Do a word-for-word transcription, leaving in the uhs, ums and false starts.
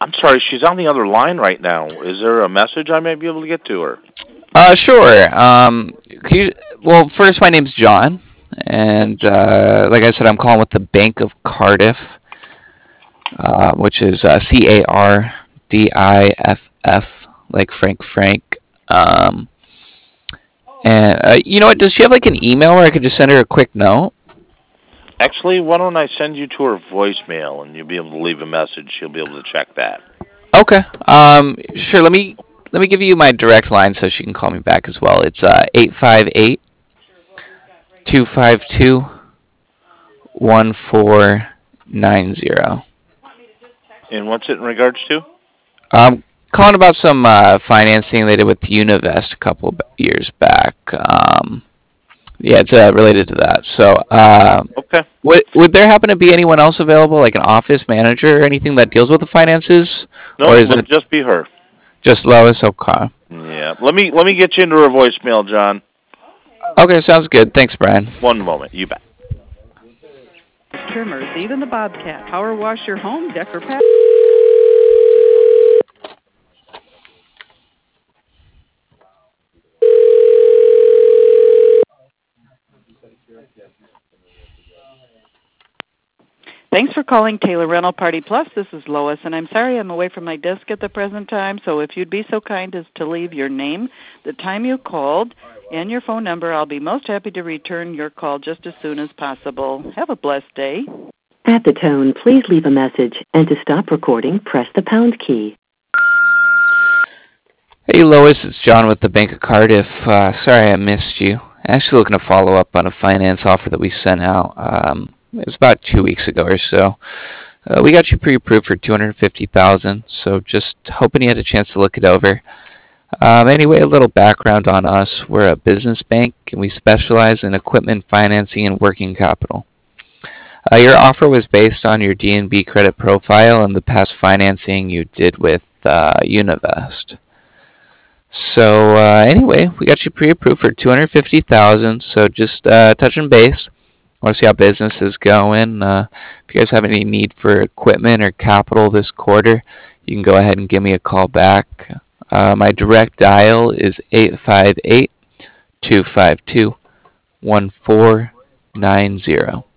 I'm sorry, she's on the other line right now. Is there a message I might be able to get to her? Uh, sure. Um, can you, well, first, my name's John, and uh, like I said, I'm calling with the Bank of Cardiff, uh, which is uh, C A R D I F F, like Frank Frank. Um, and uh, you know what? Does she have like an email where I could just send her a quick note? Actually, why don't I send you to her voicemail, and you'll be able to leave a message. She'll be able to check that. Okay. Um, sure. Let me let me give you my direct line so she can call me back as well. It's uh eight five eight two five two one four nine zero. And what's it in regards to? Um, calling about some uh, financing they did with Univest a couple of years back. Um, yeah, it's uh, related to that. So, uh, Okay. would would there happen to be anyone else available, like an office manager or anything that deals with the finances, No, or is it'll it just be her. just Lois? Okay. Yeah. Let me let me get you into her voicemail, John. Okay, sounds good. Thanks, Brian. One moment. You bet. Trimmers, even the Bobcat. Power wash your home, Decker Pat. Thanks for calling Taylor Rental Party Plus. This is Lois, and I'm sorry I'm away from my desk at the present time, so if you'd be so kind as to leave your name, the time you called, and your phone number, I'll be most happy to return your call just as soon as possible. Have a blessed day. At the tone, please leave a message, and to stop recording, press the pound key. Hey, Lois, it's John with the Bank of Cardiff. Uh, sorry I missed you. Actually looking to follow up on a finance offer that we sent out. Um, it was about two weeks ago or so. Uh, we got you pre-approved for two hundred fifty thousand dollars, so just hoping you had a chance to look it over. Um, anyway, a little background on us. We're a business bank, and we specialize in equipment financing and working capital. Uh, your offer was based on your D N B credit profile and the past financing you did with uh, Univest. So uh, anyway, we got you pre-approved for two hundred fifty thousand dollars. So just uh, touching base. I want to see how business is going. Uh, if you guys have any need for equipment or capital this quarter, you can go ahead and give me a call back. Uh, my direct dial is eight five eight two five two one four nine zero.